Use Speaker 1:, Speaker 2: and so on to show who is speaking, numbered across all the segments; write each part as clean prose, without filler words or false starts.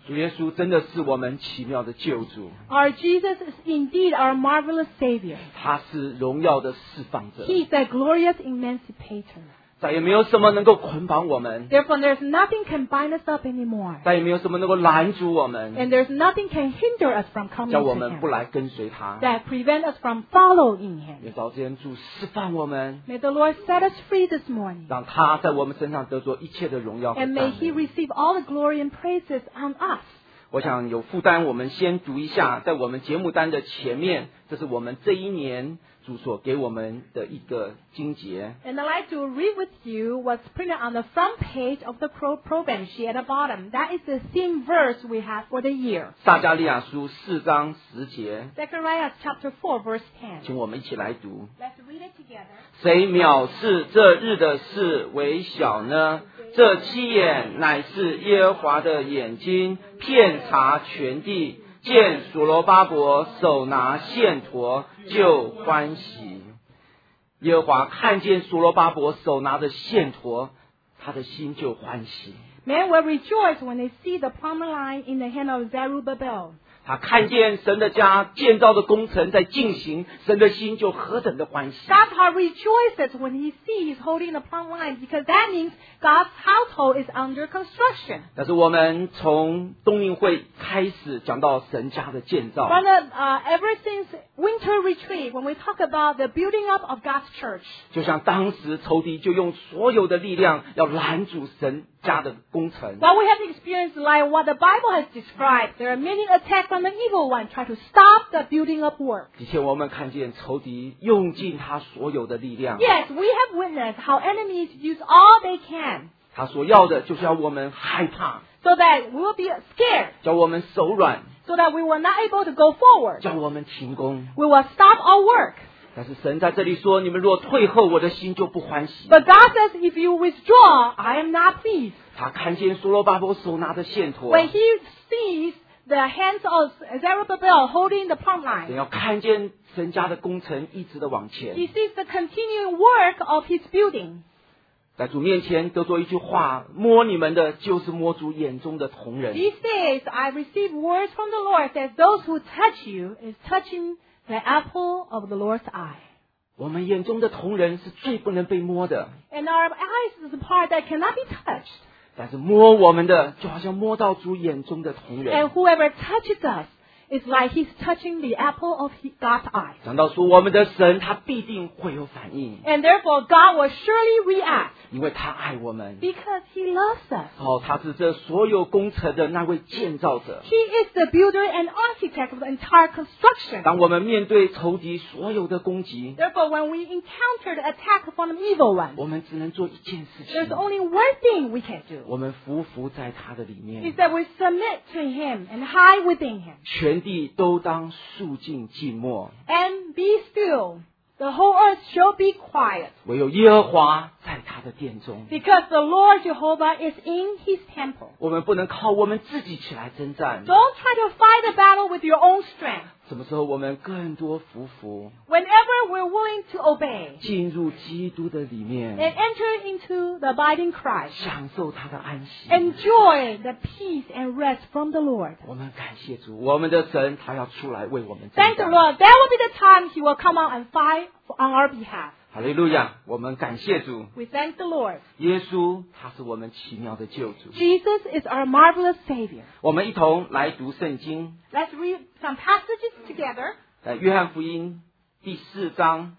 Speaker 1: 主耶稣真的是我们奇妙的救主，
Speaker 2: Our Jesus is indeed our marvelous Savior.
Speaker 1: 他是荣耀的释放者，
Speaker 2: He is a glorious emancipator.
Speaker 1: 再也没有什么能够捆绑我们，
Speaker 2: Therefore, there's nothing can bind us up anymore.
Speaker 1: 再也没有什么能够拦阻我们，
Speaker 2: And there's nothing can hinder us from coming
Speaker 1: 叫
Speaker 2: to
Speaker 1: 我们不
Speaker 2: Him.
Speaker 1: 来跟随他。
Speaker 2: That prevent us from following Him.
Speaker 1: 也找天主释放我们，
Speaker 2: May the Lord set us free this morning.
Speaker 1: 让他在我们身上得着一切的荣耀和
Speaker 2: And
Speaker 1: 赞
Speaker 2: may He
Speaker 1: 美。
Speaker 2: receive all the glory and praises on us.
Speaker 1: 我想有负担，我们先读一下，在我们节目单的前面，这是我们这一年主所给我们的一个经节。
Speaker 2: And I'd like to read with you what's printed on the front page of the program sheet at the bottom. That is the theme verse we have for the year.
Speaker 1: 撒迦利亚书4章10节，
Speaker 2: Zechariah chapter 4 verse 10.
Speaker 1: 请我们一起来读。
Speaker 2: Let's read it together.
Speaker 1: 谁藐视这日的事为小呢？这七眼乃是耶和华的眼睛，遍察全地，见所罗巴伯手拿线砣，就欢喜。耶和华看见所罗巴伯手拿着线砣，他的心就欢喜。
Speaker 2: Men will rejoice when they see the plumb line in the hand of Zerubbabel.
Speaker 1: 他看见神的家建造的工程在进行，神的心就何等的欢喜。
Speaker 2: God's heart rejoices when he sees holding the plumb line because that means God's household is under construction.
Speaker 1: 但是我们从冬令会开始讲到神家的建造，
Speaker 2: From the, ever since winter retreat, when we talk about the building up of God's church,
Speaker 1: 就像当时仇敌就用所有的力量要拦阻神家的工程。
Speaker 2: what we have experienced like what the Bible has described, there are many attacks from the evil one trying to stop the building up work.
Speaker 1: 的确，我们看见仇敌用尽他所有的力量，
Speaker 2: Yes, we have witnessed how enemies use all they can
Speaker 1: 他所要的就是要我们害怕，
Speaker 2: so that we will be scared,
Speaker 1: 叫我们手软，
Speaker 2: so that we will not able to go forward.
Speaker 1: 叫我们停工。
Speaker 2: We will stop our work.
Speaker 1: 但是神在这里说：“你们若退后，我的心就不欢喜。”
Speaker 2: But God says, if you withdraw, I am not pleased.
Speaker 1: 他看见所罗巴伯手拿着线
Speaker 2: When
Speaker 1: 砣，
Speaker 2: he sees the hands of Zerubbabel holding the plumb
Speaker 1: 神
Speaker 2: line,
Speaker 1: 要看见神家的工程一直的往前。
Speaker 2: he sees the continuing work of his building.
Speaker 1: 在主面前得着一句话：摸你们的，就是摸主眼中的瞳人。
Speaker 2: These days, I receive words from the Lord that those who touch you is touching the apple of the Lord's eye.
Speaker 1: 我们眼中的瞳人是最不能被摸的，
Speaker 2: And our eyes is the part that cannot be touched.
Speaker 1: 但是摸我们的，就好像摸到主眼中的瞳人
Speaker 2: And。whoever touches us is like he's touching the apple of God's eye.
Speaker 1: 讲到说，我们的神他必定会有反应，
Speaker 2: And therefore, God will surely react
Speaker 1: 因为他爱我们。
Speaker 2: because he loves us.
Speaker 1: 哦，他是这所有工程的那位建造者。
Speaker 2: He is the builder and architect of the entire construction.
Speaker 1: 当我们面对仇敌所有的攻击，
Speaker 2: Therefore, when we encounter the attack from the evil one,
Speaker 1: 我们只能做一件事
Speaker 2: there's
Speaker 1: 情，
Speaker 2: only one thing we can do.
Speaker 1: 我们匍匐在他的里
Speaker 2: Is
Speaker 1: 面，
Speaker 2: that we submit to him and hide within him.
Speaker 1: 全地都当肃静静默，
Speaker 2: And be still. The whole earth shall be quiet.
Speaker 1: 唯有耶和华在他的殿中。
Speaker 2: Because the Lord Jehovah is in his temple.
Speaker 1: 我们不能靠我们自己起来征战。
Speaker 2: Don't try to fight the battle with your own strength.
Speaker 1: 什么时候我们更多匍匐，
Speaker 2: Whenever we're willing to obey
Speaker 1: 进入基督的里面，
Speaker 2: and enter into the abiding Christ,
Speaker 1: 享受他的安息。
Speaker 2: enjoy the peace and rest from the Lord.
Speaker 1: 我们感谢主，我们的神他要出来为我们征
Speaker 2: Thank the
Speaker 1: 战。
Speaker 2: Lord. That will be the time he will come out and fight on our behalf.
Speaker 1: 哈利路亚！我们感谢主，
Speaker 2: We thank the Lord.
Speaker 1: 耶稣他是我们奇妙的救主。
Speaker 2: Jesus is our marvelous Savior.
Speaker 1: 我们一同来读圣经，
Speaker 2: Let's read some passages together.
Speaker 1: 约翰福音第4章，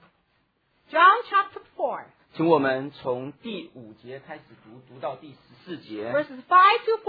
Speaker 2: John chapter 4,
Speaker 1: 请我们从第5节开始读，读到第14节。
Speaker 2: verses 5 to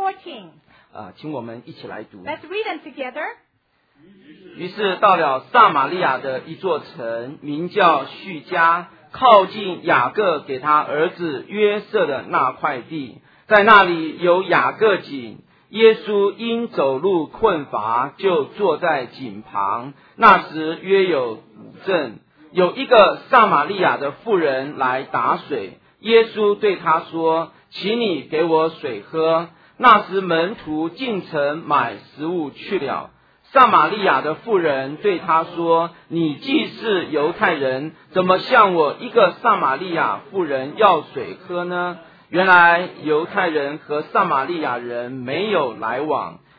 Speaker 2: 14.
Speaker 1: 请我们一起来读。
Speaker 2: Let's read them together.
Speaker 1: 于是到了撒玛利亚的一座城，名叫叙加，靠近雅各给他儿子约瑟的那块地，在那里有雅各井。耶稣因走路困乏，就坐在井旁。那时约有5阵，有一个撒玛利亚的妇人来打水。耶稣对他说：“请你给我水喝。”那时门徒进城买食物去了。撒玛利亚的妇人对他说：“你既是犹太人，怎么向我一个撒玛利亚妇人要水喝呢？”原来犹太人和撒玛利亚人没有来往。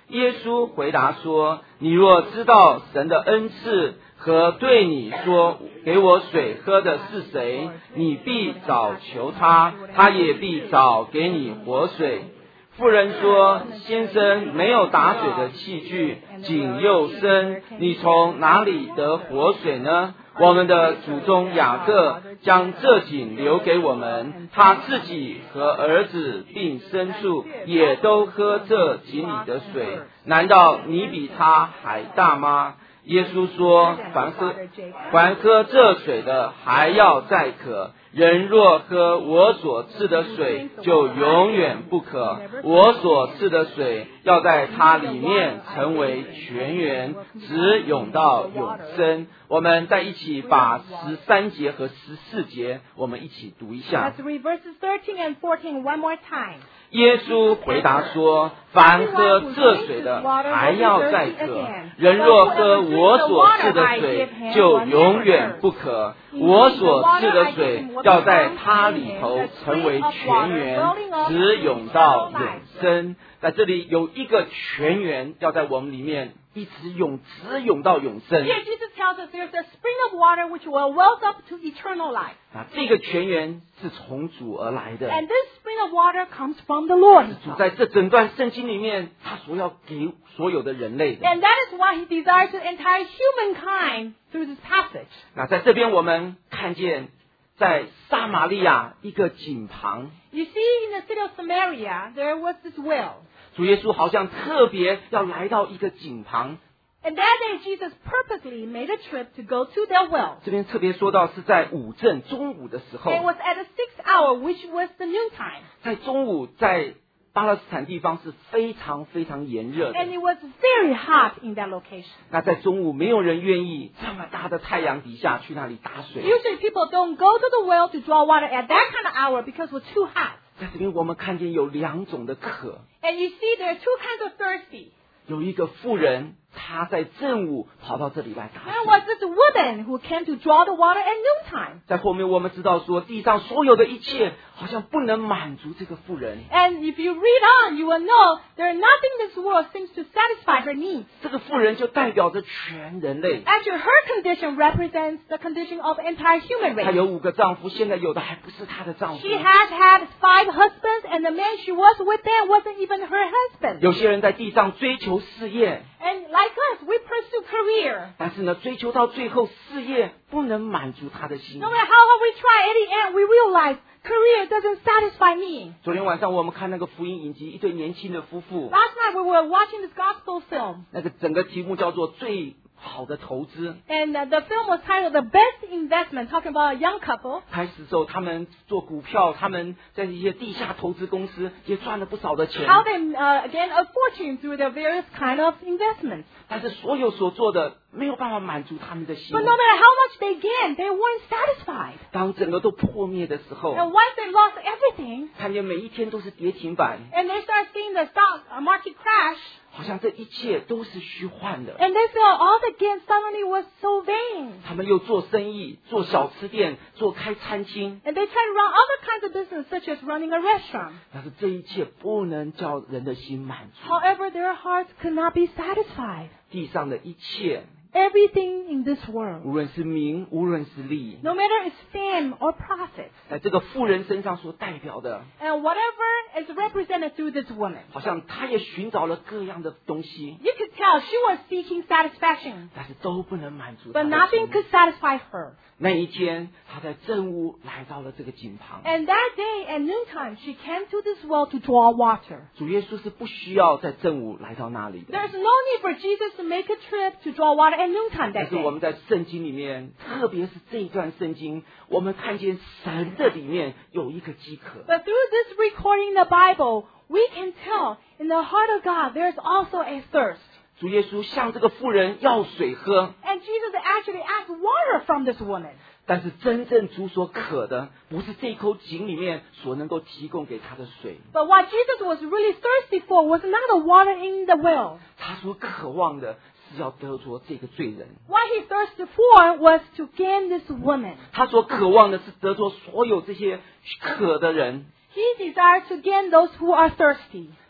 Speaker 1: 耶稣回答说，你若知道神的恩赐和对你说给我水喝的是谁，你必早求他，他也必早给你活水。妇人说，先生没有打水的器具，井又深，你从哪里得活水呢？我们的祖宗雅各将这井留给我们，他自己和儿子并牲畜也都喝这井里的水，难道你比他还大吗？耶稣说，凡喝这水的还要再渴，人若喝我所赐的水，就永远不渴。我所赐的水要在它里面成为泉源，直涌到永生。我们再一起把13节和14节我们一起读一下。
Speaker 2: Let's read verses 13 and 14 one more time.
Speaker 1: 耶稣回答说，凡喝这水的还要再渴，人若喝我所赐的水，就永远不渴。我所赐的水要在它里头成为泉源，直涌到永生。在这里有一个泉源要在我们里面一直直涌到永生。
Speaker 2: Here Jesus tells us there's a spring of water which will well up to eternal life.
Speaker 1: 这个泉源是从主而来的，
Speaker 2: And this spring of water comes from the Lord
Speaker 1: 主
Speaker 2: himself.
Speaker 1: 在这整段圣经里面他所要给所有的人类的。
Speaker 2: And that is why he desires to entire humankind through this passage.
Speaker 1: 那在这边我们看见在撒玛利亚一个井旁，
Speaker 2: You see, in the city of Samaria, there was this well.
Speaker 1: 主耶稣好像特别要来到一个井旁。
Speaker 2: And that day, Jesus purposely made a trip to go to that well.
Speaker 1: 这边特别说到是在午正中午的时候，
Speaker 2: It was at the 6th hour, which was the noontime.
Speaker 1: 在中午在巴勒斯坦地方是非常非常炎热的。
Speaker 2: And it was very hot in that location.
Speaker 1: 那在中午没有人愿意这么大的太阳底下去那里打水。
Speaker 2: Usually people don't go to the well to draw water at that kind of hour because it was too hot.
Speaker 1: 在这边我们看见有2种的渴，
Speaker 2: And you see there are two kinds of thirsty.
Speaker 1: 有一个妇人，她在正午跑到这里来打
Speaker 2: There
Speaker 1: 水。
Speaker 2: was this woman who came to draw the water at noontime.
Speaker 1: 在后面我们知道说，地上所有的一切好像不能满足这个妇人。
Speaker 2: And if you read on, you will know there is nothing in this world seems to satisfy her needs.
Speaker 1: 这个妇人就代表着全人类。
Speaker 2: Actually, her condition represents the condition of entire human
Speaker 1: 她
Speaker 2: race.
Speaker 1: 有5个丈夫，现在有的还不是她的丈夫。
Speaker 2: She has had 5 husbands, and the man she was with then wasn't even her husband.
Speaker 1: 有些人在地上追求事业，
Speaker 2: And like us, we pursue career.
Speaker 1: 但是呢，追求到最后，事业不能满足他的心
Speaker 2: No。matter how hard we try, at the end we realize career doesn't satisfy me.
Speaker 1: 昨天晚上我们看那个福音影集，一对年轻的夫妇，
Speaker 2: Last night we were watching this gospel film,
Speaker 1: 那个整个题目叫做最好的投资。
Speaker 2: and the film was titled "The Best Investment," talking about a young couple.
Speaker 1: 开始之后，他们做股票，他们在一些地下投资公司也赚了不少的钱，
Speaker 2: How they gain a fortune through their various kind of investments.
Speaker 1: 但是所有所做的没有办法满足他们的心
Speaker 2: But。no matter how much they gained, they weren't satisfied.
Speaker 1: 当整个都破灭的时候，
Speaker 2: And once they lost everything,
Speaker 1: 看见每一天都是跌停板，
Speaker 2: and they start seeing the stock market crash,
Speaker 1: 好像这一切都是虚幻的。
Speaker 2: and they feel all the gain suddenly was so vain.
Speaker 1: 他们又做生意，做小吃店，做开餐厅，
Speaker 2: And they try to run other kinds of business, such as running a restaurant.
Speaker 1: 但是这一切不能叫人的心满足。
Speaker 2: However, their hearts could not be satisfied.
Speaker 1: 地上的一切，
Speaker 2: Everything in this world,
Speaker 1: 无论是名，无论是利，
Speaker 2: no matter it's fame or profit,
Speaker 1: 在这个妇人身上所代表的，
Speaker 2: and whatever is represented through this woman,
Speaker 1: 好像她也寻找了各样的东西，
Speaker 2: you could tell she was seeking satisfaction,
Speaker 1: 但是都不能满足她
Speaker 2: but
Speaker 1: 的
Speaker 2: nothing
Speaker 1: 心。
Speaker 2: could satisfy her.
Speaker 1: 那一天，她在正午来到了这个井旁。
Speaker 2: And that day at noontime, she came to this well to draw water.
Speaker 1: 主耶稣是不需要在正午来到那里的，
Speaker 2: There's no need for Jesus to make a trip to draw water at noontime
Speaker 1: 但
Speaker 2: that
Speaker 1: 是我
Speaker 2: day.
Speaker 1: 们在圣经里面，特别是这一段圣经，我们看见神的里面有一个饥渴。
Speaker 2: But through this recording in the Bible, we can tell in the heart of God there's also a thirst.
Speaker 1: 主耶稣向这个妇人要水喝，
Speaker 2: And Jesus actually asked water from this woman.
Speaker 1: 但是真正主所渴的，不是这口井里面所能够提供给他的水，
Speaker 2: But what Jesus was really thirsty for was not the water in the well.
Speaker 1: 他所渴望的是要得着这个罪人，
Speaker 2: What he thirsted for was to gain this woman.
Speaker 1: 他所渴望的是得着所有这些渴的人。
Speaker 2: He desired to gain those who are thirsty.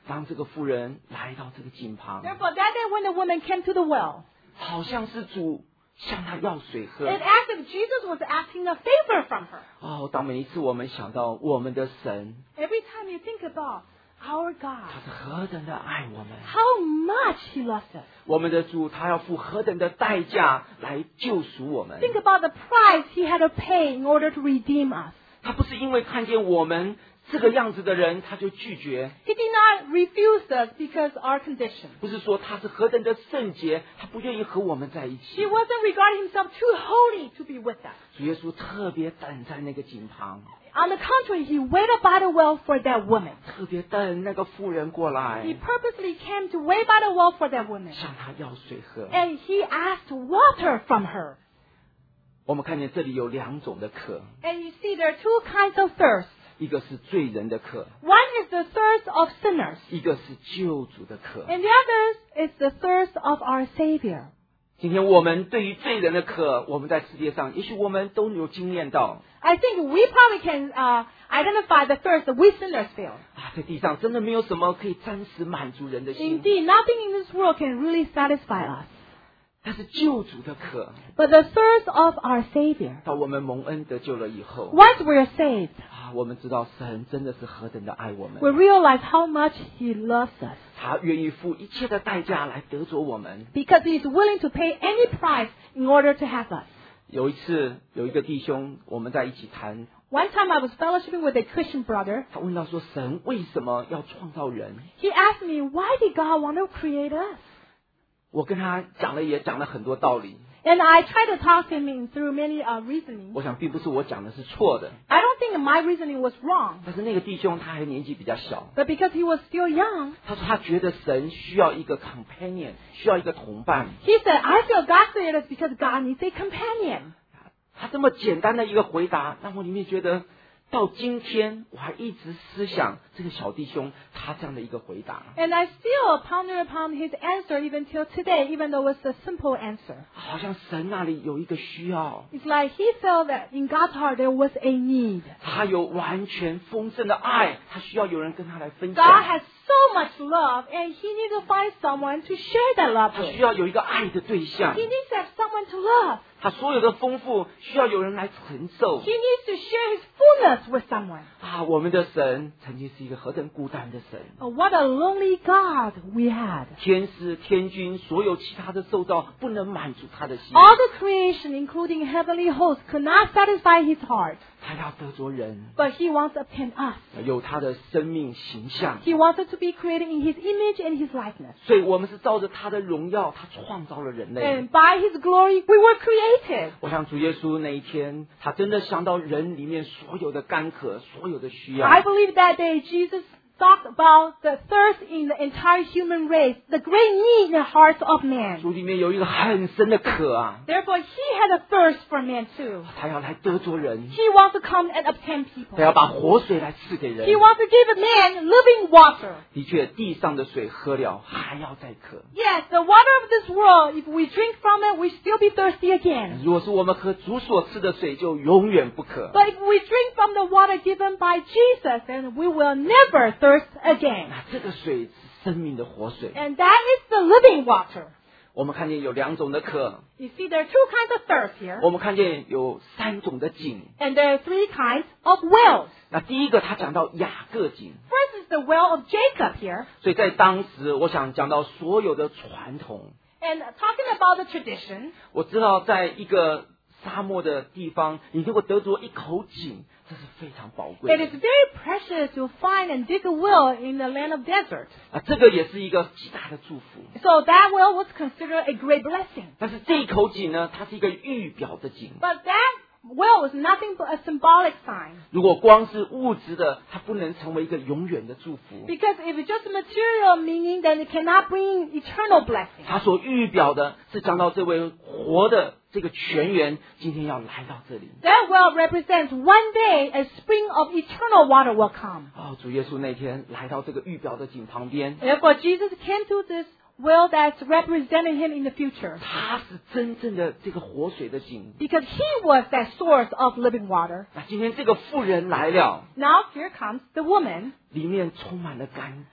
Speaker 1: 当这个妇人来到这个井旁，
Speaker 2: Therefore, that day when the woman came to the well,
Speaker 1: 好像是主向她要水喝。
Speaker 2: it's as if Jesus was asking a favor from her.
Speaker 1: 哦，当每一次我们想到我们的神，
Speaker 2: Every time you think about our
Speaker 1: 他
Speaker 2: God,
Speaker 1: 是何等的爱我们，
Speaker 2: how much He loves us.
Speaker 1: 我们的主他要付何等的代价来救赎我们。
Speaker 2: Think about the price He had to pay in order to redeem us.
Speaker 1: 他不是因为看见我们这个样子的人他就拒绝，
Speaker 2: He did not refuse us because our condition.
Speaker 1: 不是说他是何等的圣洁，他不愿意和我们在一
Speaker 2: He
Speaker 1: 起。
Speaker 2: wasn't regarding Himself too holy to be with us.
Speaker 1: 主耶稣特别等在那个井旁，
Speaker 2: On the contrary, He waited by the well for that woman.
Speaker 1: 特别等那个妇人过
Speaker 2: He
Speaker 1: 来，
Speaker 2: purposely came to wait by the well for that woman.
Speaker 1: 向他要水喝。
Speaker 2: And He asked water from her.
Speaker 1: 我们看见这里有两种的渴，
Speaker 2: And you see there are two kinds of thirst.
Speaker 1: 一个是罪人的渴，
Speaker 2: One is the thirst of sinners,
Speaker 1: 一个是救主的渴。
Speaker 2: and the other is the thirst of our Savior.
Speaker 1: 今天我们对于罪人的渴，我们在世界上，也许我们都有经验到
Speaker 2: I think we probably can identify the thirst that we sinners feel.
Speaker 1: 啊，在地上真的没有什么可以暂时满足人的心，
Speaker 2: Indeed, nothing in this world can really satisfy us.
Speaker 1: 但是救主的渴，
Speaker 2: But the thirst of our Savior.
Speaker 1: 到我们蒙恩得救了以后
Speaker 2: Once we're saved,
Speaker 1: 啊，我们知道神真的是何等的爱我
Speaker 2: we
Speaker 1: 们，
Speaker 2: realize how much He loves us.
Speaker 1: 他愿意付一切的代价来得着我们。
Speaker 2: Because He is willing to pay any price in order to have us.
Speaker 1: 有一次，有一个弟兄，我们在一起谈，
Speaker 2: One time I was fellowshipping with a Christian brother.
Speaker 1: 他问到说，神为什么要创造人？
Speaker 2: He asked me, why did God want to create us?
Speaker 1: 我跟他也讲了很多道理，
Speaker 2: And I tried to talk to him through many reasonings.
Speaker 1: 我想并不是我讲的是错的，
Speaker 2: I don't think my reasoning was wrong.
Speaker 1: 但是那个弟兄他还年纪比较小，
Speaker 2: But because he was still young,
Speaker 1: 他说他觉得神需要一个 companion， 需要一个同伴。
Speaker 2: he said, I feel God created us because God needs a companion.
Speaker 1: 他这么简单的一个回答，让我里面觉得，到今天我还一直思想这个小弟兄他这样的一个回答，
Speaker 2: And I still ponder upon his answer even till today, even though it's a simple answer.
Speaker 1: 好像神那里有一个需要，
Speaker 2: It's like he felt that in God's heart there was a need.
Speaker 1: 他有完全丰盛的爱，他需要有人跟他来分
Speaker 2: God
Speaker 1: 享，
Speaker 2: has so much love, and he needs to find someone to share that love
Speaker 1: 他
Speaker 2: with.
Speaker 1: 需要有一个爱的对象
Speaker 2: He，needs to have someone to love.
Speaker 1: 他所有的丰富需要有人来承受
Speaker 2: He needs to share his fullness with someone.
Speaker 1: 啊！我们的神曾经是一个何等孤单的神，
Speaker 2: What a lonely God we had.
Speaker 1: 天使、天君，所有其他的受造不能满足他的心，
Speaker 2: All the creation, including heavenly hosts, could not satisfy his heart.
Speaker 1: 他要得着人，
Speaker 2: But he wants to obtain us.
Speaker 1: 有他的生命形象。
Speaker 2: He wants us to be created in his image and his likeness.
Speaker 1: 所以我们是照着他的荣耀，他创造了人类。
Speaker 2: And by his glory, we were created.
Speaker 1: 我想主耶稣那一天，他真的想到人里面所有的干渴，所有的需要。
Speaker 2: I believe that day Jesus talked about the thirst in the entire human race, the great need in the hearts of man.
Speaker 1: 主里面有一个很深的渴啊，
Speaker 2: Therefore, he had a thirst for man too.
Speaker 1: 他要来得着人，
Speaker 2: He wants to come and obtain people.
Speaker 1: 他要把活水来赐给人
Speaker 2: He。wants to give a man living water.
Speaker 1: 的确，地上的水喝了还要再渴。
Speaker 2: Yes, the water of this world, if we drink from it, we still be thirsty again.
Speaker 1: 如果是我们喝主所赐的水，就永远不渴。
Speaker 2: But if we drink from the water given by Jesus, then we will never thirst again.
Speaker 1: 那这个水是生命的活水。
Speaker 2: And that is the living water.
Speaker 1: 我们看见有两种的渴，
Speaker 2: You see, there are two kinds of thirst here.
Speaker 1: 我们看见有三种的井。
Speaker 2: And there are three kinds of wells.
Speaker 1: 那第一个，他讲到雅各井，
Speaker 2: First is the well of Jacob here.
Speaker 1: 所以在当时，我想讲到所有的传统。
Speaker 2: And talking about the tradition,
Speaker 1: 我知道，在一个沙漠的地方，你如果得着一口井，这是非常宝贵
Speaker 2: it
Speaker 1: 的
Speaker 2: is very precious to find and dig a well in the land of desert.
Speaker 1: 啊，这个也是一个极大的祝福。
Speaker 2: So that well was considered a great blessing.
Speaker 1: 但是这一口井呢，它是一个预表的井。
Speaker 2: But that well was nothing but a symbolic sign.
Speaker 1: 如果光是物质的，它不能成为一个永远的祝福。
Speaker 2: Because if it's just material meaning, then it cannot bring eternal blessing.
Speaker 1: 它所预表的是讲到这位活的这个泉源今天要来到这里。
Speaker 2: That well represents one day a spring of eternal water will come.
Speaker 1: 哦，主耶稣那天来到这个预表的井旁边，
Speaker 2: Therefore, Jesus came to this well that's representing him in the future.
Speaker 1: 他是真正的这个活水的井。
Speaker 2: Because he was that source of living water.
Speaker 1: 那今天这个妇人来了，
Speaker 2: Now here comes the woman
Speaker 1: 里面充满了干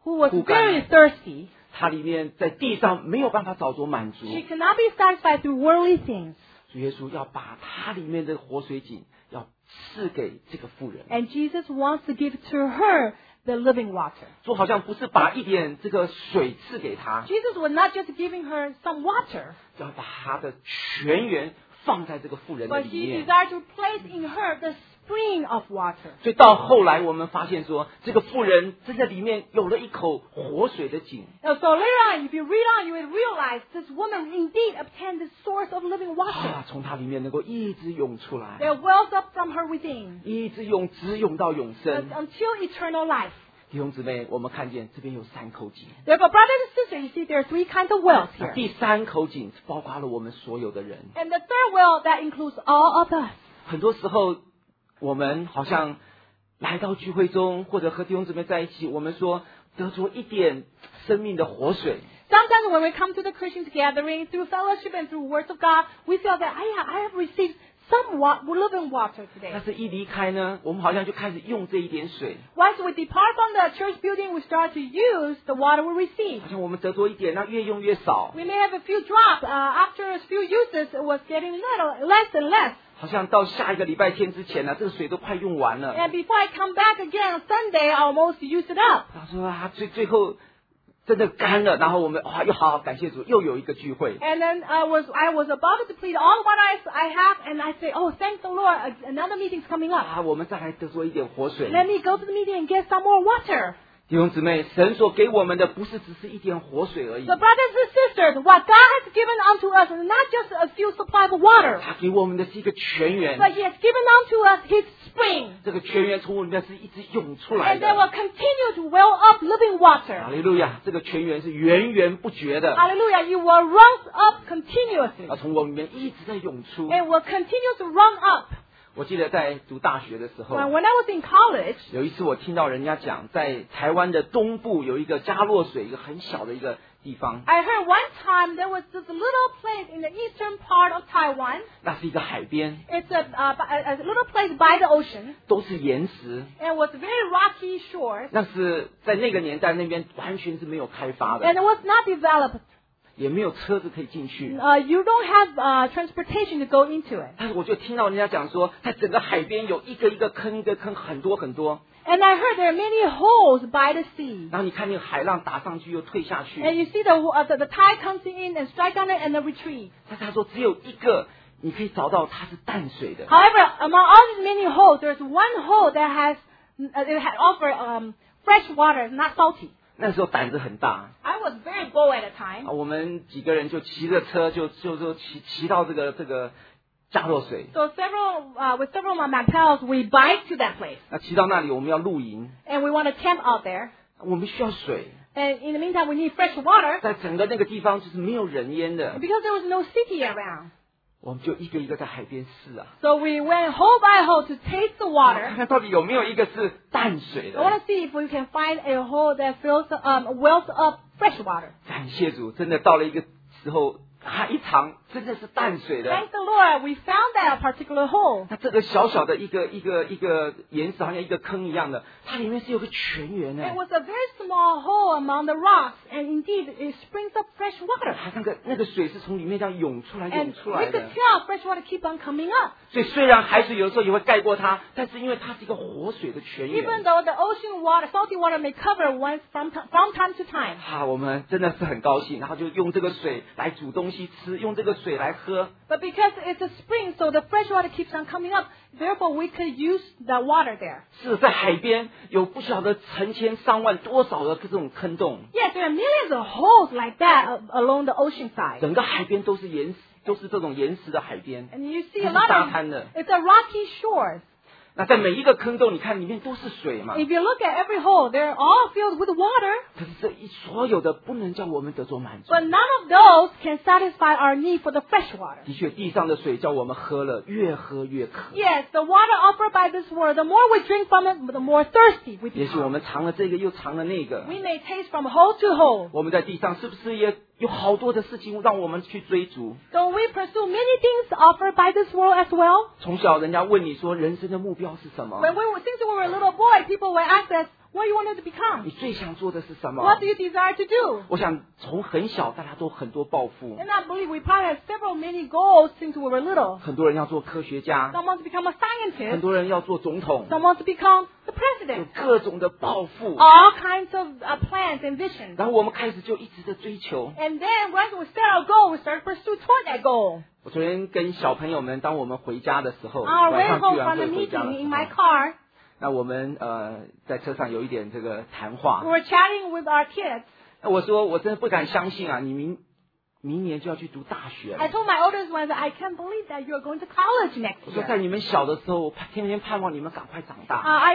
Speaker 2: who was
Speaker 1: 枯干
Speaker 2: very thirsty.
Speaker 1: 他里面在地上没有办法找着满足。
Speaker 2: She cannot be satisfied through worldly things.
Speaker 1: 主耶稣要把他里面的活水井要赐给这个妇人，
Speaker 2: And Jesus wants to give to her the living water.
Speaker 1: 就好像不是把一点这个水赐给他，
Speaker 2: Jesus was not just giving her some water,
Speaker 1: 要把他的泉源放在这个妇人的
Speaker 2: but
Speaker 1: 里
Speaker 2: he
Speaker 1: 面。
Speaker 2: desired to place in her the spring of water.
Speaker 1: 所以到后来我们发现说，这个妇人真的里面有了一口活水的井。
Speaker 2: And so later on, if you read on, you will realize this woman indeed obtained the source of living water.
Speaker 1: 从它里面能够一直涌出来，
Speaker 2: There wells up from her within
Speaker 1: 一直涌，直涌到永生。
Speaker 2: until eternal life.
Speaker 1: 弟兄姊妹，我们看见这边有3口井，
Speaker 2: Therefore, brothers and sisters, you see there are 3 kinds of wells
Speaker 1: 那
Speaker 2: here.
Speaker 1: 第3口井包括了我们所有的人。
Speaker 2: And the third well, that includes all of us.
Speaker 1: 很多时候，我们好像来到聚会中，或者和弟兄姊妹在一起，我们说得着一点生命的活水。
Speaker 2: Sometimes when we come to the Christians gathering through fellowship and through words of God, we feel that I have received some living water
Speaker 1: 但
Speaker 2: today.
Speaker 1: 是，一离开呢，我们好像就开始用这一点水，
Speaker 2: Once we depart from the church building, we start to use the water we receive.
Speaker 1: 好像我们得着一点，那越用越少，
Speaker 2: We may have a few drops. After a few uses, it was getting less and less.
Speaker 1: 好像到下一个礼拜天之前呢，这个水都快用完了。
Speaker 2: And before I come back again on Sunday, I almost use it up.
Speaker 1: 他说最后真的干了，然后我们又好好感谢主，又有一个聚会。
Speaker 2: And then I was about to deplete all what I have, and I say, oh, thank the Lord, another meeting's coming up.
Speaker 1: 我们再来得着一点活水。
Speaker 2: Let me go to the meeting and get some more water.
Speaker 1: 弟兄姊妹，神所给我们的不是只是一点活水而已，
Speaker 2: So brothers and sisters, what God has given unto us is not just a few supply of water,
Speaker 1: 他给我们的是一个泉源，
Speaker 2: but He has given unto us His spring.
Speaker 1: 这个泉源从我们里面是一直涌出来
Speaker 2: And they
Speaker 1: 的。
Speaker 2: will continue to well up living
Speaker 1: 哈
Speaker 2: water.
Speaker 1: 利路亚！这个泉源是源源不绝的，
Speaker 2: Hallelujah. You will run up continuously.
Speaker 1: 从我们里面一直在涌出。
Speaker 2: And will continue to run up.
Speaker 1: 我记得在读大学的时候，
Speaker 2: When I was in college,
Speaker 1: 有一次我听到人家讲，在台湾的东部有一个嘉洛水，一个很小的一个地方，
Speaker 2: I heard one time there was this little place in the eastern part of Taiwan.
Speaker 1: 那是一个海边，
Speaker 2: It's a little place by the ocean.
Speaker 1: 都是岩石。
Speaker 2: And it was very rocky shores.
Speaker 1: 那是在那个年代，那边完全是没有开发
Speaker 2: And
Speaker 1: 的，
Speaker 2: it was not developed.
Speaker 1: 也没有车子可以进去。
Speaker 2: You don't have transportation to go into it.
Speaker 1: 但是我就听到人家讲说，在整个海边有一个一个坑，一个坑很多很多。
Speaker 2: And I heard there are many holes by the sea.
Speaker 1: 然后你看那个海浪打上去又退下去。
Speaker 2: And you see the tide comes in and strike on it and then retreat.
Speaker 1: 但是他说只有一个，你可以找到它是淡水的。
Speaker 2: However, among all these many holes, there's one hole that has offer fresh water, not salty.
Speaker 1: 那时候胆子很大
Speaker 2: I was very bold at the time.
Speaker 1: 我们几个人就骑着车就骑到这个嘉洛水。
Speaker 2: So with several of my pals, we bike to that place.
Speaker 1: 那骑到那里，我们要露营，
Speaker 2: And we want to camp out there.
Speaker 1: 我们需要水。
Speaker 2: And in the meantime, we need fresh water
Speaker 1: 在整个那个地方就是没有人烟的，
Speaker 2: because there was no city around.
Speaker 1: 我们就一个一个在海边试啊，
Speaker 2: So we went hole by hole to taste the
Speaker 1: 看
Speaker 2: water.
Speaker 1: 看到底有没有一个是淡水
Speaker 2: I want
Speaker 1: 的。
Speaker 2: to see if we can find a hole that wells up fresh water.
Speaker 1: 感谢主，真的到了一个时候，它一尝真的是淡水的。
Speaker 2: Thank the Lord, we found that particular hole.
Speaker 1: 那这个小小的一个岩石，好像一个坑一样的，它里面是有个泉源的
Speaker 2: It。was a very small hole among the rocks, and indeed it springs up fresh water.
Speaker 1: 它那个水是从里面这样涌出来
Speaker 2: And
Speaker 1: 涌出
Speaker 2: we
Speaker 1: 来
Speaker 2: could
Speaker 1: 的。
Speaker 2: tell fresh water keep on coming up.
Speaker 1: 所以虽然海水有的时候也会盖过它，但是因为它是一个活水的泉
Speaker 2: Even
Speaker 1: 源。
Speaker 2: though the ocean water, salty water may cover once from time to time.
Speaker 1: 我们真的是很高兴，然后就用这个水来煮东西吃，用这个水来喝。
Speaker 2: But because it's a spring, so the fresh water keeps on coming up. Therefore, we could use the water there.
Speaker 1: 是在海边有不晓得成千上万多少的这种坑洞，
Speaker 2: Yes, there are millions of holes like that along the ocean side.
Speaker 1: 整个海边都是岩石，都是这种岩石的海边。
Speaker 2: And you see
Speaker 1: 它
Speaker 2: a
Speaker 1: 是
Speaker 2: lot
Speaker 1: 沙
Speaker 2: of,
Speaker 1: 滩的。
Speaker 2: it's a rocky shores.
Speaker 1: 那在每一个坑洞，你看里面都是水嘛。
Speaker 2: If you look at every hole, they're all filled with water.
Speaker 1: 可是所有的不能叫我们得着满足。
Speaker 2: But none of those can satisfy our need for the fresh water.
Speaker 1: 的确，地上的水叫我们喝了，越喝越渴。
Speaker 2: Yes, the water offered by this world, the more we drink from it, the more thirsty we
Speaker 1: 也许我
Speaker 2: become.
Speaker 1: 们尝了这个，又尝了那个。
Speaker 2: We may taste from hole to hole.
Speaker 1: 我们在地上是不是也有好多的事情让我们去追逐？
Speaker 2: Don't we pursue many things offered by this world as well?
Speaker 1: 从小人家问你说人生的目标是什么？
Speaker 2: Since we were a little boy, people would ask us, what you want to become.
Speaker 1: 你最想做的是什么？
Speaker 2: What do you desire to do?
Speaker 1: 我想从很小大家都很多抱负，
Speaker 2: And I believe we probably have many goals since we were little.
Speaker 1: 很多人要做科学家，
Speaker 2: Some want to become a
Speaker 1: 很
Speaker 2: scientist.
Speaker 1: 多人要做总统，
Speaker 2: Some want to become the
Speaker 1: 有
Speaker 2: president.
Speaker 1: 各种的抱负。
Speaker 2: All kinds of plans and visions.
Speaker 1: 然后我们开始就一直的追求。
Speaker 2: And then once we set our goal, we start to pursue toward that goal.
Speaker 1: 我昨天跟小朋友们，当我们回家的时候，
Speaker 2: On our
Speaker 1: 晚
Speaker 2: way
Speaker 1: 上
Speaker 2: home
Speaker 1: 聚完
Speaker 2: from the
Speaker 1: 会回家的
Speaker 2: meeting
Speaker 1: 时
Speaker 2: in my
Speaker 1: 候，
Speaker 2: car,
Speaker 1: 那我们在车上有一点这个谈话
Speaker 2: we。were chatting with our kids.
Speaker 1: 那我说我真的不敢相信啊，你明年就要去读大学了
Speaker 2: I。told my oldest ones that I can't believe that you're going to college next
Speaker 1: 我说在
Speaker 2: year.
Speaker 1: 你们小的时候，我天天盼望你们赶快长大。
Speaker 2: I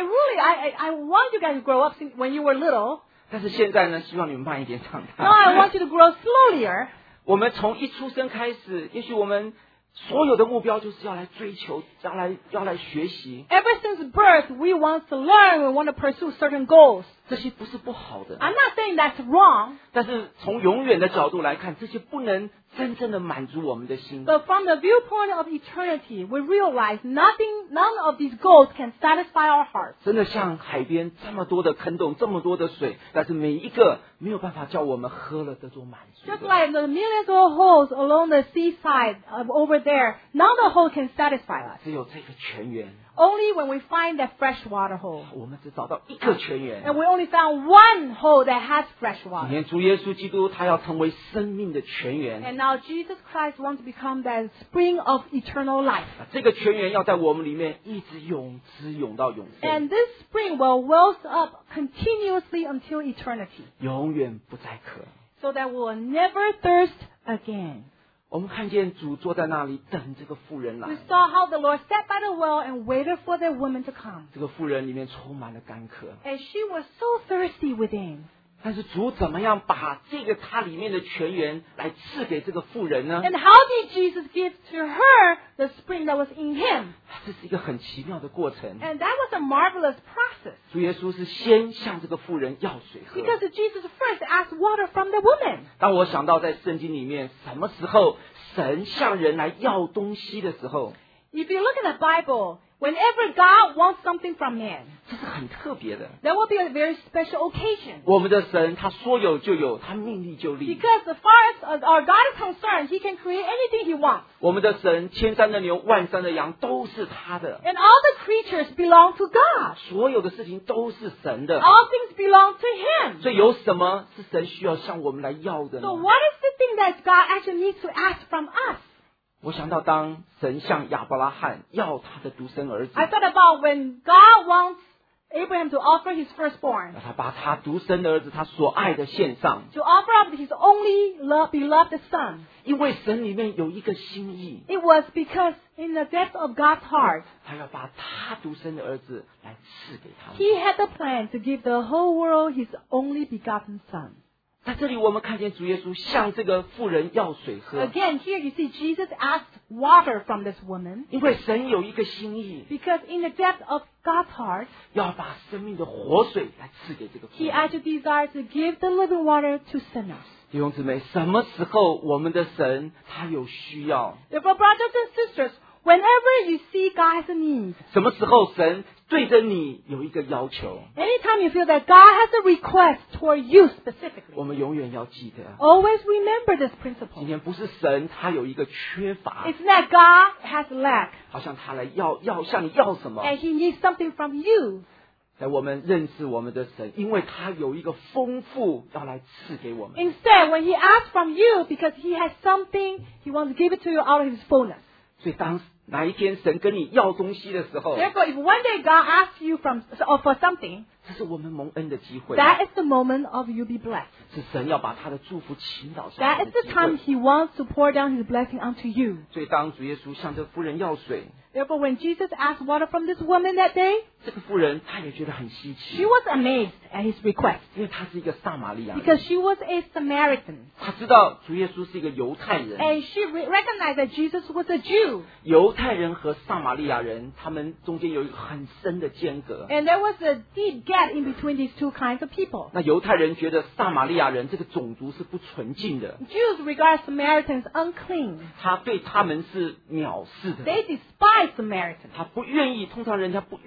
Speaker 2: want you guys to grow up when you were little.
Speaker 1: 但是现在呢，希望你们慢一点长
Speaker 2: Now I
Speaker 1: 大。
Speaker 2: want you to grow slowlier.
Speaker 1: 我们从一出生开始，也许我们所有的目标就是要来追求，要来学习，
Speaker 2: Ever since birth, we want to learn, we want to pursue certain goals.
Speaker 1: 这些不是不好的。
Speaker 2: I'm not saying that's wrong,
Speaker 1: 但是从永远的角度来看，这些不能真正的满足我们的心。
Speaker 2: but from the viewpoint of eternity, we realize none of these goals can satisfy our hearts.
Speaker 1: 真的像海边这么多的坑洞，这么多的水，但是每一个没有办法叫我们喝了得做满足
Speaker 2: Just
Speaker 1: 的。
Speaker 2: like the millions of holes along the seaside over there, none of the holes can satisfy us.
Speaker 1: 只有这个泉源，
Speaker 2: Only when we find that fresh water hole.
Speaker 1: 我们只找到一个泉源。
Speaker 2: And we only found one hole that has fresh
Speaker 1: 今
Speaker 2: water.
Speaker 1: 天主耶稣基督他要成为生命的泉源，
Speaker 2: And now Jesus Christ wants to become that spring of eternal life.
Speaker 1: 这个泉源要在我们里面一直涌到永生，
Speaker 2: And this spring will wells up continuously until eternity,
Speaker 1: 永远不再渴。
Speaker 2: so that we will never thirst again.
Speaker 1: 我们看见主坐在那里等这个妇人
Speaker 2: We
Speaker 1: 来，
Speaker 2: saw how the Lord sat by the well and waited for the woman to come.
Speaker 1: 这个妇人里面充满了干渴。
Speaker 2: And she was so thirsty within.
Speaker 1: 但是主怎么样把这个它里面的泉源来赐给这个妇人呢？
Speaker 2: And how did Jesus give to her the spring that was in him?
Speaker 1: 这是一个很奇妙的过程。
Speaker 2: And that was a marvelous process.
Speaker 1: 主耶稣是先向这个妇人要水喝。
Speaker 2: Because Jesus first asked water from the woman.
Speaker 1: 当我想到在圣经里面，什么时候神向人来要东西的时候，
Speaker 2: If you look in the Bible, whenever God wants something from man,
Speaker 1: 这是很特别的。
Speaker 2: there will be a very special occasion.
Speaker 1: 我们的神他说有就有，他命立就立。
Speaker 2: Because as far as our God is concerned, He can create anything He wants.
Speaker 1: 我们的神千山的牛，万山的羊都是他的，
Speaker 2: And all the creatures belong to God.
Speaker 1: 所有的事情都是神的。
Speaker 2: All things belong to Him.
Speaker 1: 所以有什么是神需要向我们来要的呢
Speaker 2: So？ what is the thing that God actually needs to ask from us?
Speaker 1: 我想到当神向亚伯拉罕要他的独生儿子，
Speaker 2: I thought about when God wants Abraham to offer his firstborn,
Speaker 1: 让他把他独生的儿子他所爱的献上，
Speaker 2: to offer up his only beloved son.
Speaker 1: 因为神里面有一个心意，
Speaker 2: It was because in the depth of God's heart,
Speaker 1: 他要把他独生的儿子来赐给他们。
Speaker 2: He had the plan to give the whole world His only begotten son.
Speaker 1: 在这里我们看见主耶稣向这个妇人要水喝，
Speaker 2: Again, here you see Jesus asked water from this woman
Speaker 1: 因为神有一个心意，
Speaker 2: because in the depth of God's heart,
Speaker 1: 要把生命的活水来赐给这个妇
Speaker 2: He
Speaker 1: 人。
Speaker 2: actually desires to give the living water to sinners.
Speaker 1: 弟兄姊妹，什么时候我们的神他有需要？
Speaker 2: Therefore, brothers and sisters, whenever you see God has a need,
Speaker 1: 什么时候神对着你有一个要求？
Speaker 2: anytime you feel that God has a request toward you
Speaker 1: 我
Speaker 2: specifically,
Speaker 1: 们永远要记得，
Speaker 2: always remember this
Speaker 1: 今
Speaker 2: principle.
Speaker 1: 天不是神他有一个缺乏，
Speaker 2: It's that God has lack
Speaker 1: 好像他来要向你要什么？
Speaker 2: and He needs something from you.
Speaker 1: 在我们认识我们的神，因为他有一个丰富要来赐给我们。
Speaker 2: Instead, when He asks from you, because He has something, He wants to give it to you out of His fullness.
Speaker 1: 所以当哪一天神跟你要东西的时候，
Speaker 2: Therefore, if one day God asks you for something,
Speaker 1: 这是我们蒙恩的机会，
Speaker 2: that is the moment of you be blessed.
Speaker 1: 是神要把他的祝福倾倒下
Speaker 2: That
Speaker 1: 来
Speaker 2: is
Speaker 1: 的
Speaker 2: the
Speaker 1: 机
Speaker 2: time
Speaker 1: 会。
Speaker 2: He wants to pour down His blessing onto you.
Speaker 1: 所以当主耶稣向这妇人要水，
Speaker 2: Therefore, when Jesus asked water from this woman that day,
Speaker 1: 这个妇人她也觉得很稀
Speaker 2: she
Speaker 1: 奇，
Speaker 2: was amazed at His request
Speaker 1: 因为她是一个撒玛利亚人，
Speaker 2: because she was a Samaritan.
Speaker 1: 她知道主耶稣是一个犹太人。
Speaker 2: And she recognized that Jesus was a Jew.
Speaker 1: 犹太人和撒玛利亚人，他们中间有一个很深的间隔。
Speaker 2: And there was a deep gap in between these two kinds of people.
Speaker 1: 那犹太人觉得撒玛利亚人这个种族是不纯净的，
Speaker 2: Jews regard Samaritans unclean.
Speaker 1: 他对他们是藐视的，
Speaker 2: They despise Samaritans.
Speaker 1: 他不愿意，通常人家不愿意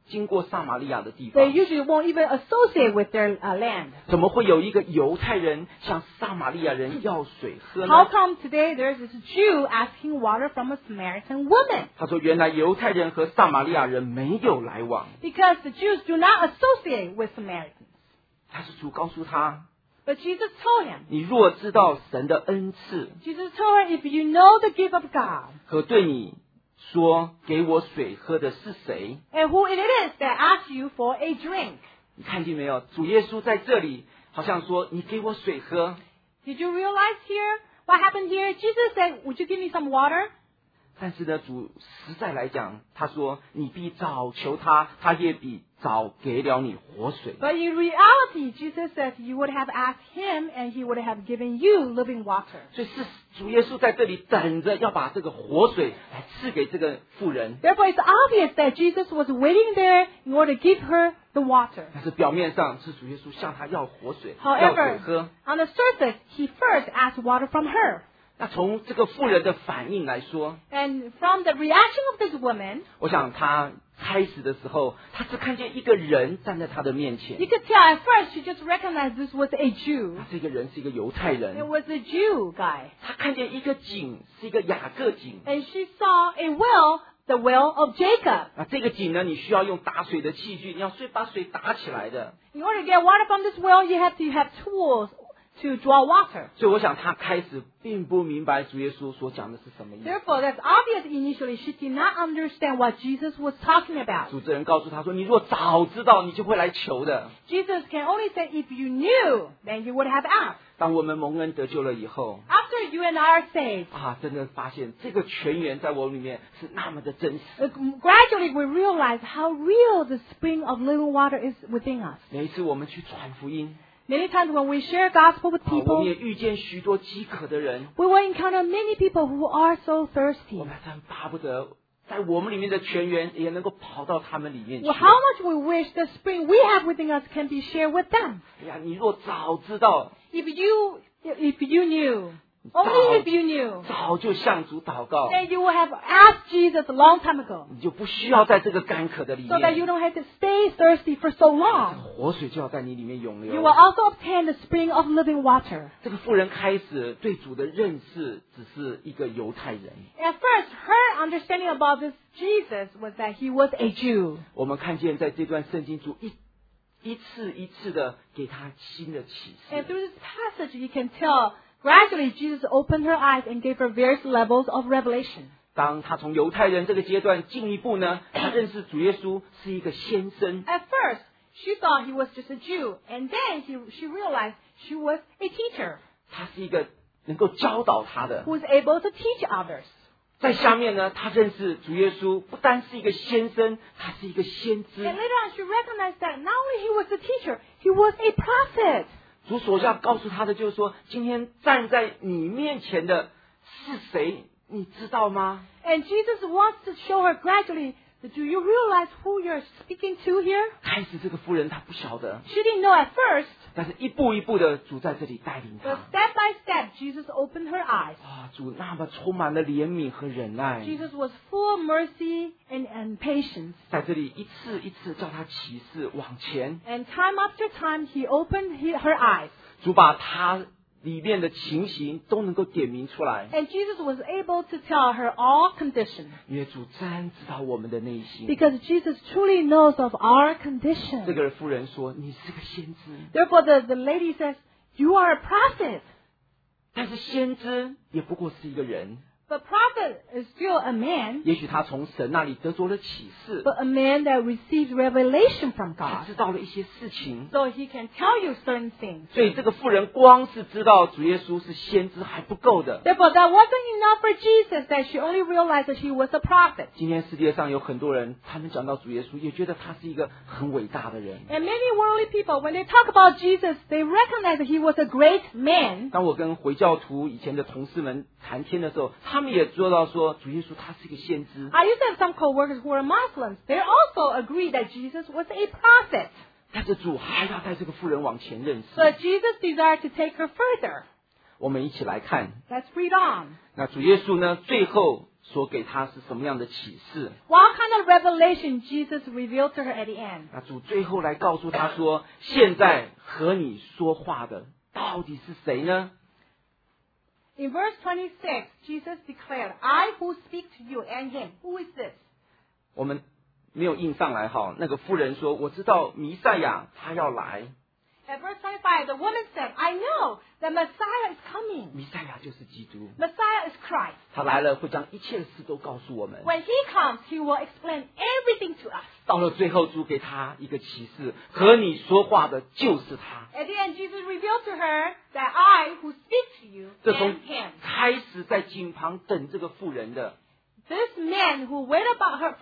Speaker 1: 经过撒玛利亚的地
Speaker 2: They
Speaker 1: 方。
Speaker 2: usually won't even associate with their land.
Speaker 1: 怎么会有一个犹太人向撒玛利亚人要水喝
Speaker 2: How
Speaker 1: 呢？
Speaker 2: come today there's this Jew asking water from a Samaritan woman?
Speaker 1: 他说，原来犹太人和撒玛利亚人没有来往。
Speaker 2: Because the Jews do not associate with Samaritans.
Speaker 1: 但是主告诉他，
Speaker 2: But Jesus told him,
Speaker 1: 你若知道神的恩赐
Speaker 2: Jesus told him, if you know the gift of God,
Speaker 1: 和对你说给我水喝的是谁，
Speaker 2: and who it is that asks you for a drink.
Speaker 1: 你看见没有？主耶稣在这里好像说，你给我水喝。
Speaker 2: Did you realize here what happened here? Jesus said, would you give me some water?
Speaker 1: 但是呢，主实在来讲，他说你必早求他，他也必早给了你活水。
Speaker 2: But in reality, Jesus says you would have asked him and he would have given you living water.
Speaker 1: 所以是主耶稣在这里等着要把这个活水来赐给这个妇人。
Speaker 2: Therefore, it's obvious that Jesus was waiting there in order to give her the water.
Speaker 1: 但是表面上是主耶稣向他要活水，要
Speaker 2: However,
Speaker 1: 水喝。
Speaker 2: on the surface, he first asked water from her.
Speaker 1: 那从这个妇人的反应来说，
Speaker 2: And from the reaction of this woman,
Speaker 1: 我想他开始的时候，他只看见一个人站在他的面前
Speaker 2: you，could tell at first she just recognized this was a Jew.
Speaker 1: 这个人是一个犹太
Speaker 2: It
Speaker 1: 人。
Speaker 2: was a Jew guy.
Speaker 1: 他看见一个井，是一个雅各井。
Speaker 2: And she saw a well, the well of Jacob.
Speaker 1: 啊，这个井呢，你需要用打水的器具，你要把水打起来的。
Speaker 2: In order to get water from this well, you have to have tools to draw water.
Speaker 1: 所以我想他开始并不明白主耶稣所讲的是什么意思。
Speaker 2: Therefore, that's obvious initially. She did not understand what Jesus was talking about.
Speaker 1: 主持人告诉他说：“你若早知道，你就会来求的。
Speaker 2: Jesus can only say, if you knew, then you would have asked. ”
Speaker 1: 当我们蒙恩得救了以后，
Speaker 2: After you and I are saved,
Speaker 1: 啊，真的发现这个泉源在我里面是那么的真实。
Speaker 2: gradually we realize how real the spring of living water is within us.
Speaker 1: 每一次我们去传福音，
Speaker 2: Many times when we share gospel with
Speaker 1: 我们
Speaker 2: people,
Speaker 1: 也遇见许多饥渴的人，
Speaker 2: we will encounter many people who are so
Speaker 1: 我
Speaker 2: thirsty.
Speaker 1: 们真巴不得在我们里面的泉源也能够跑到他们里面去
Speaker 2: Well,。how much we wish the spring we have within us can be shared with them.
Speaker 1: 哎呀，你若早知道，
Speaker 2: If you knew, only if you knew,
Speaker 1: 早就向主祷告，
Speaker 2: then you would have asked Jesus a long time ago,
Speaker 1: 你就不需要在这个干渴的里
Speaker 2: so that you
Speaker 1: 面，
Speaker 2: don't have to stay thirsty for so long.
Speaker 1: 活水就要在你里面涌
Speaker 2: You
Speaker 1: 流
Speaker 2: will。also obtain the spring of living water.
Speaker 1: 这个妇人开始对主的认识只是一个犹太人。
Speaker 2: At first, her understanding about this Jesus was that he was a Jew.
Speaker 1: 我们看见在这段圣经，主一次一次的给他新的启
Speaker 2: And
Speaker 1: 示。
Speaker 2: through this passage, you can tell gradually Jesus opened her eyes and gave her various levels of revelation.
Speaker 1: 当他从犹太人这个阶段进一步呢，他认识主耶稣是一个先生，
Speaker 2: At first, she thought he was just a Jew, and then she realized she was a teacher
Speaker 1: 他是一个能够教导他的。
Speaker 2: who was able to teach others.
Speaker 1: 在下面呢，他认识主耶稣不单是一个先生，他是一个先知
Speaker 2: And。later on, she recognized that not only he was a teacher, he was a prophet.
Speaker 1: 主所要告诉他的就是说，今天站在你面前的是谁，你知道吗？
Speaker 2: And Jesus wants to show her gradually, do you realize who you're speaking to here?
Speaker 1: 开始这个妇人她不晓得，
Speaker 2: She didn't know at first,
Speaker 1: 但是一步一步的主在这里带领
Speaker 2: but
Speaker 1: 她。
Speaker 2: step by step, Jesus opened her eyes.
Speaker 1: 啊，主那么充满了怜悯和忍耐，
Speaker 2: Jesus was full of mercy and patience.
Speaker 1: 在这里一次一次叫她起誓往前。
Speaker 2: And time after time, he opened her eyes.
Speaker 1: 主把她里面的情形都能够点明出来，
Speaker 2: And Jesus was able to tell her all conditions.
Speaker 1: 因为主真知道我们的内心。
Speaker 2: Because Jesus truly knows of our
Speaker 1: 这
Speaker 2: condition.
Speaker 1: 个妇人说：“你是个先知。”
Speaker 2: Therefore, the lady says, you are a prophet.
Speaker 1: 但是先知也不过是一个人，
Speaker 2: But prophet is still a man,
Speaker 1: 也许他从神那里得着了启示，
Speaker 2: but a man that receives revelation from
Speaker 1: 他
Speaker 2: God.
Speaker 1: 知道了一些事情。
Speaker 2: So he can tell you certain things.
Speaker 1: 所以这个妇人光是知道主耶稣是先知还不够的。
Speaker 2: Therefore, that wasn't enough for Jesus that she only realized that he was a prophet.
Speaker 1: 今天世界上有很多人，他们讲到主耶稣，也觉得他是一个很伟大的人。
Speaker 2: And many worldly people, when they talk about Jesus, they recognize that he was a great man.
Speaker 1: 当我跟回教徒以前的同事们谈天的时候，他们也说到说主耶稣他是一个先知。
Speaker 2: I used to have some co-workers who were Muslims. They also agreed that Jesus was a prophet.
Speaker 1: 但是主还要带这个妇人往前认识。
Speaker 2: But Jesus desired to take her further.
Speaker 1: 我们一起来看，
Speaker 2: Let's read on.
Speaker 1: 那主耶稣呢，最后所给他是什么样的启示。
Speaker 2: What kind of revelation Jesus revealed to her at the end?
Speaker 1: 那主最后来告诉他说，现在和你说话的到底是谁呢？
Speaker 2: In verse 26, Jesus declared, I who speak to you and him. Who is this?
Speaker 1: 我们没有印上来哈。那个妇人说，我知道弥赛亚他要来，
Speaker 2: At verse 25, the woman said, I know that Messiah is coming.
Speaker 1: 弥赛亚就是基督，
Speaker 2: Messiah is Christ.
Speaker 1: 他来了会将一切的事都告诉我们。
Speaker 2: When he comes, he will explain everything to us.
Speaker 1: 到了最后，主给他一个启示，和你说话的就是他。
Speaker 2: At the end, Jesus revealed to her that I who speak to you
Speaker 1: 这从
Speaker 2: am him.
Speaker 1: 开始在井旁等这个妇人的，
Speaker 2: This man who waited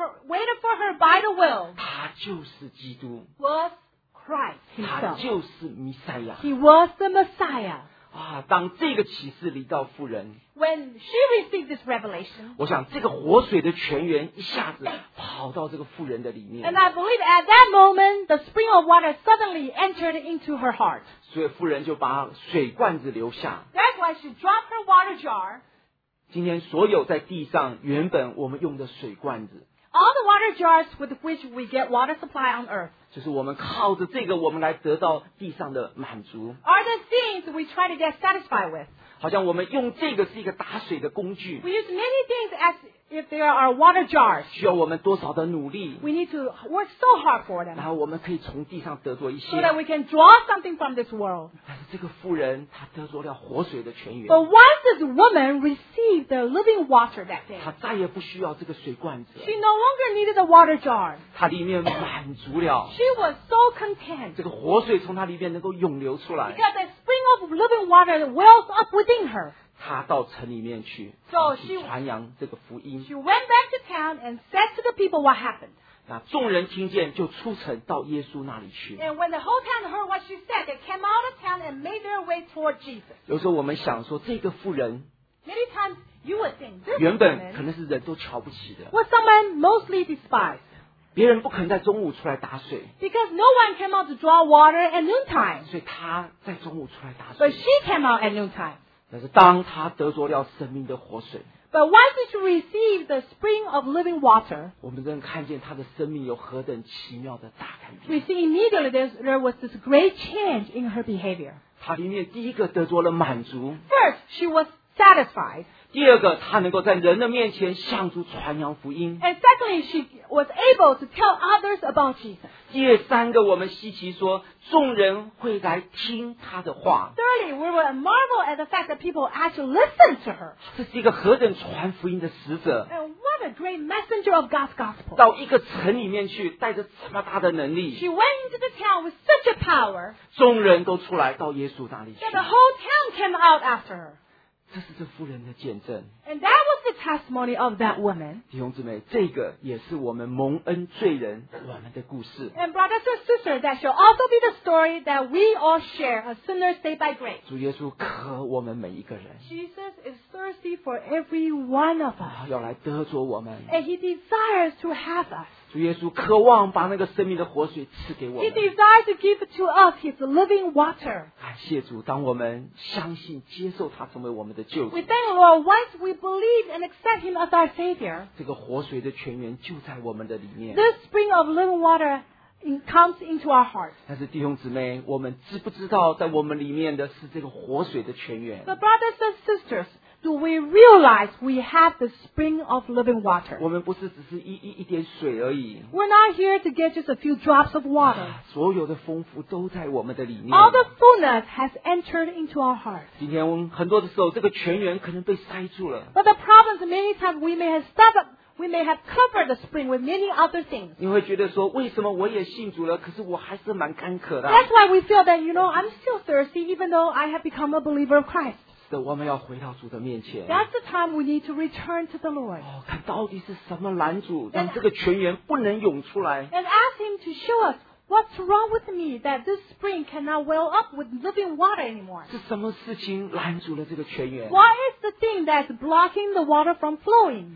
Speaker 2: for her by the well
Speaker 1: 他就是基督，
Speaker 2: was Christ
Speaker 1: 他
Speaker 2: himself.
Speaker 1: 就是弥赛亚。
Speaker 2: He was the Messiah.
Speaker 1: 啊，当这个启示临到妇人，
Speaker 2: When she received this revelation,
Speaker 1: 我想这个活水的泉源一下子跑到这个妇人的里面
Speaker 2: and，I believe at that moment, the spring of water suddenly entered into her heart.
Speaker 1: 所以妇人就把水罐子留下。
Speaker 2: That's why she dropped her water jar.
Speaker 1: 今天所有在地上原本我们用的水罐子，
Speaker 2: All the water jars with which we get water supply on earth
Speaker 1: 就是我们靠着这个，我们来得到地上的满足。
Speaker 2: are the things we try to get satisfied with.
Speaker 1: 好像我们用这个是一个打水的工具，
Speaker 2: We use many things as if they are water jars.
Speaker 1: 需要我们多少的努力，
Speaker 2: We need to work so hard for
Speaker 1: 然
Speaker 2: them
Speaker 1: 后我们可以从地上得着一
Speaker 2: so that
Speaker 1: 些。
Speaker 2: we can draw something from this world.
Speaker 1: 但是这个妇人她得着了活水的泉源，
Speaker 2: But once this woman received the living water that day,
Speaker 1: 她再也不需要这个水罐子了，
Speaker 2: she no longer needed the water jar.
Speaker 1: 她里面满足了，
Speaker 2: She was so content
Speaker 1: 这个活水从她里面能够涌流出来。
Speaker 2: because the spring of living water wells up within her.
Speaker 1: 她到城里面去，
Speaker 2: So
Speaker 1: 去
Speaker 2: she-
Speaker 1: 传扬这个福音。
Speaker 2: She went back to town and said to the people what happened.
Speaker 1: 那众人听见，就出城到耶稣那里去。
Speaker 2: And when the whole town heard what she said, they came out of town and made their way toward Jesus.
Speaker 1: 有时候我们想说，这个妇人
Speaker 2: Many times you would think this
Speaker 1: 原本可
Speaker 2: woman
Speaker 1: 能是人都瞧不起的，
Speaker 2: was someone mostly despised
Speaker 1: 别人不可能在中午出来打水，
Speaker 2: because no one came out to draw water at noontime.
Speaker 1: 所以她在中午出来打
Speaker 2: But
Speaker 1: 水。
Speaker 2: she came out at noontime.
Speaker 1: 但是当她得着了生命的活水，
Speaker 2: But once she received the spring of living water,
Speaker 1: 我们能看见她的生命有何等奇妙的大改
Speaker 2: we
Speaker 1: 变。
Speaker 2: see immediately there was this great change in her behavior.
Speaker 1: 她里面第一个得着了满足，
Speaker 2: First, she was satisfied.
Speaker 1: 第二个她能够在人的面前向主传扬福音，
Speaker 2: And secondly, she was able to tell others about Jesus.
Speaker 1: 第三个我们稀奇说，众人会来听她的话，
Speaker 2: Thirdly, we will marvel at the fact that people actually listen to her.
Speaker 1: 这是一个何等传福音的使者，
Speaker 2: And what a great messenger of God's gospel.
Speaker 1: 到一个城里面去，带着这么大的能力，
Speaker 2: She went into the town with such a power
Speaker 1: 众人都出来到耶稣那里去
Speaker 2: that，the whole town came out after her.
Speaker 1: 这是这妇人的见证。
Speaker 2: And that was the testimony of that woman.
Speaker 1: 弟兄姊妹，这个也是我们蒙恩罪人我们的故事。
Speaker 2: And brothers and sisters, that shall also be the story that we all share, a sinner saved by grace.
Speaker 1: 主耶稣渴我们每一个人，
Speaker 2: Jesus is thirsty for every one of us.
Speaker 1: 要来得着我们。
Speaker 2: And he desires to have us.
Speaker 1: 主耶稣渴望把那个生命的活水赐给我
Speaker 2: He
Speaker 1: 们。
Speaker 2: desires to give to us his living water.
Speaker 1: 感谢主，当我们相信接受他成为我们的救主
Speaker 2: We，thank the Lord once we believe and accept him as our Savior.
Speaker 1: 这个活水的泉源就在我们的里面。
Speaker 2: This spring of living water comes into our hearts.
Speaker 1: 但是弟兄姊妹，我们知不知道在我们里面的是这个活水的泉源？
Speaker 2: But brothers and sisters, do we realize we have the spring of living water?
Speaker 1: 我们不是只是一点水而已，
Speaker 2: We're not here to get just a few drops of water.
Speaker 1: 所有的丰富都在我们的里面。
Speaker 2: All the fullness has entered into our hearts.
Speaker 1: 今天我们很多的时候，这个泉源可能被塞住了，
Speaker 2: But the problem is many times we may have stopped up, we may have covered the spring with many other things.
Speaker 1: 你会觉得说，为什么我也信主了，可是我还是蛮干渴的啊？
Speaker 2: That's why we feel that, I'm still thirsty even though I have become a believer of Christ.
Speaker 1: 是的，我们要回到主的面前。
Speaker 2: That's the time we need to return to the Lord
Speaker 1: 哦，看到底是什么拦阻，让这个泉源不能涌出来？
Speaker 2: and ask Him to show us what's wrong with me that this spring cannot well up with living water anymore.
Speaker 1: 是什么事情拦阻了这个泉源？
Speaker 2: What is the thing that's blocking the water from flowing?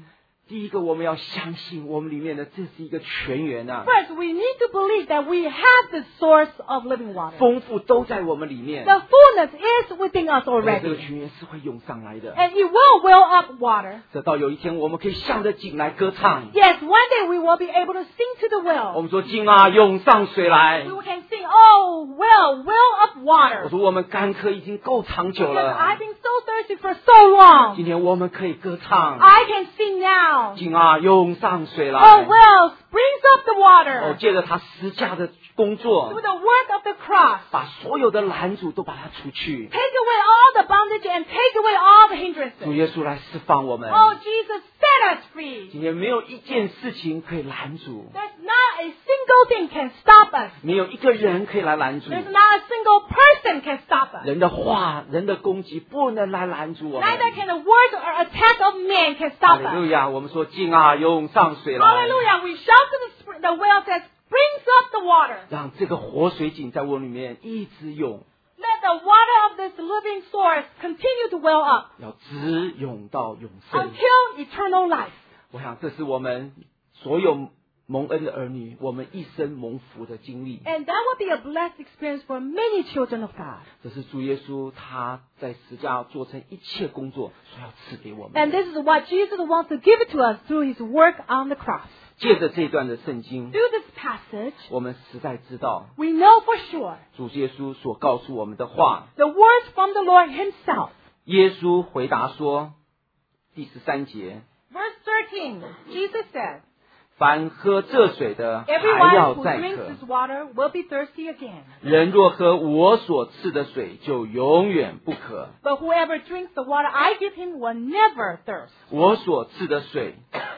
Speaker 1: 第一个，我们要相信我们里面的这是一个泉源啊，
Speaker 2: First, we need to believe that we have the source of living water.
Speaker 1: 丰富都在我们里面。
Speaker 2: The fullness is within us
Speaker 1: 这个
Speaker 2: already.
Speaker 1: 泉源是会涌上来的，
Speaker 2: And it will well up water.
Speaker 1: 直到有一天我们可以向着井来歌唱。
Speaker 2: Yes, one day we will be able to sing to the
Speaker 1: 我
Speaker 2: well.
Speaker 1: 们说井啊，涌上水来。
Speaker 2: We can sing, oh, well up
Speaker 1: 我
Speaker 2: water.
Speaker 1: 说我们干渴已经够长久
Speaker 2: Because
Speaker 1: 了，
Speaker 2: I've been so thirsty for so long.
Speaker 1: 今天我们可以歌唱。
Speaker 2: I can sing now.
Speaker 1: 井啊，涌上水
Speaker 2: Oh,
Speaker 1: 来。
Speaker 2: well springs up the
Speaker 1: 哦，
Speaker 2: water.
Speaker 1: 借着他十架的工
Speaker 2: Through
Speaker 1: 作，
Speaker 2: the work of the cross.
Speaker 1: 把所有的拦阻都把它除去。
Speaker 2: Take away all the bondage and take away all the
Speaker 1: 主
Speaker 2: hindrances.
Speaker 1: 耶稣来释放我们。
Speaker 2: Oh, Jesus set us free.
Speaker 1: 今天没有一件事情可以拦阻，
Speaker 2: There's not a single thing can stop us.
Speaker 1: 没有一个人可以来拦阻。
Speaker 2: There's not a single person can stop us.
Speaker 1: 人的话、人的攻击不能来拦阻我们。
Speaker 2: Neither can the words or attack of man can
Speaker 1: 哈
Speaker 2: stop
Speaker 1: 利路
Speaker 2: us.
Speaker 1: 亚！我们说井啊，涌上水来，
Speaker 2: Hallelujah. We shout to the well that springs up the water.
Speaker 1: 让这个活水井在我里面一直涌，
Speaker 2: Let the water of this living source continue to well up
Speaker 1: 要直涌到永生。
Speaker 2: until eternal life.
Speaker 1: 我想这是我们所有蒙恩的儿女，我们一生蒙福的经历。
Speaker 2: And that will be a blessed experience for many children of God.
Speaker 1: 这是主耶稣他在十架做成一切工作所要赐给我们
Speaker 2: And
Speaker 1: 的。
Speaker 2: this is what Jesus wants to give it to us through his work on the cross.
Speaker 1: 借着这段的圣经，
Speaker 2: Through this passage,
Speaker 1: 我们实在知道
Speaker 2: we know for sure
Speaker 1: 主耶稣所告诉我们的话。
Speaker 2: the words from the Lord himself.
Speaker 1: 耶稣回答说，第13节，
Speaker 2: Verse 13, Jesus said,
Speaker 1: 凡喝这水的还
Speaker 2: Everyone
Speaker 1: 要
Speaker 2: who
Speaker 1: 再
Speaker 2: drinks
Speaker 1: 渴，
Speaker 2: this water will be thirsty again.
Speaker 1: 人若喝我所赐的水，就永远不渴。
Speaker 2: But whoever drinks the water I give him will never thirst.
Speaker 1: 我所赐的水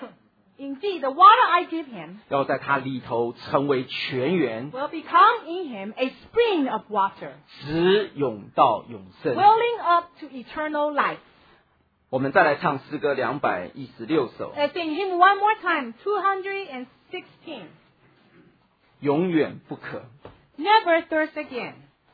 Speaker 2: Indeed, the water I give him
Speaker 1: 要在它里头成为泉源，
Speaker 2: will become in him a spring of water,
Speaker 1: 直涌到永生。
Speaker 2: welling up to eternal life.
Speaker 1: 我们再来唱诗歌216首，
Speaker 2: Let's sing him one more time, 216.
Speaker 1: 永远不渴。
Speaker 2: Never thirst again.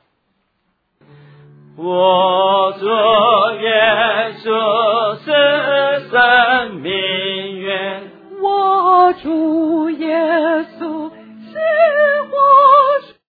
Speaker 1: 我主耶稣是生命源，
Speaker 2: 我主耶稣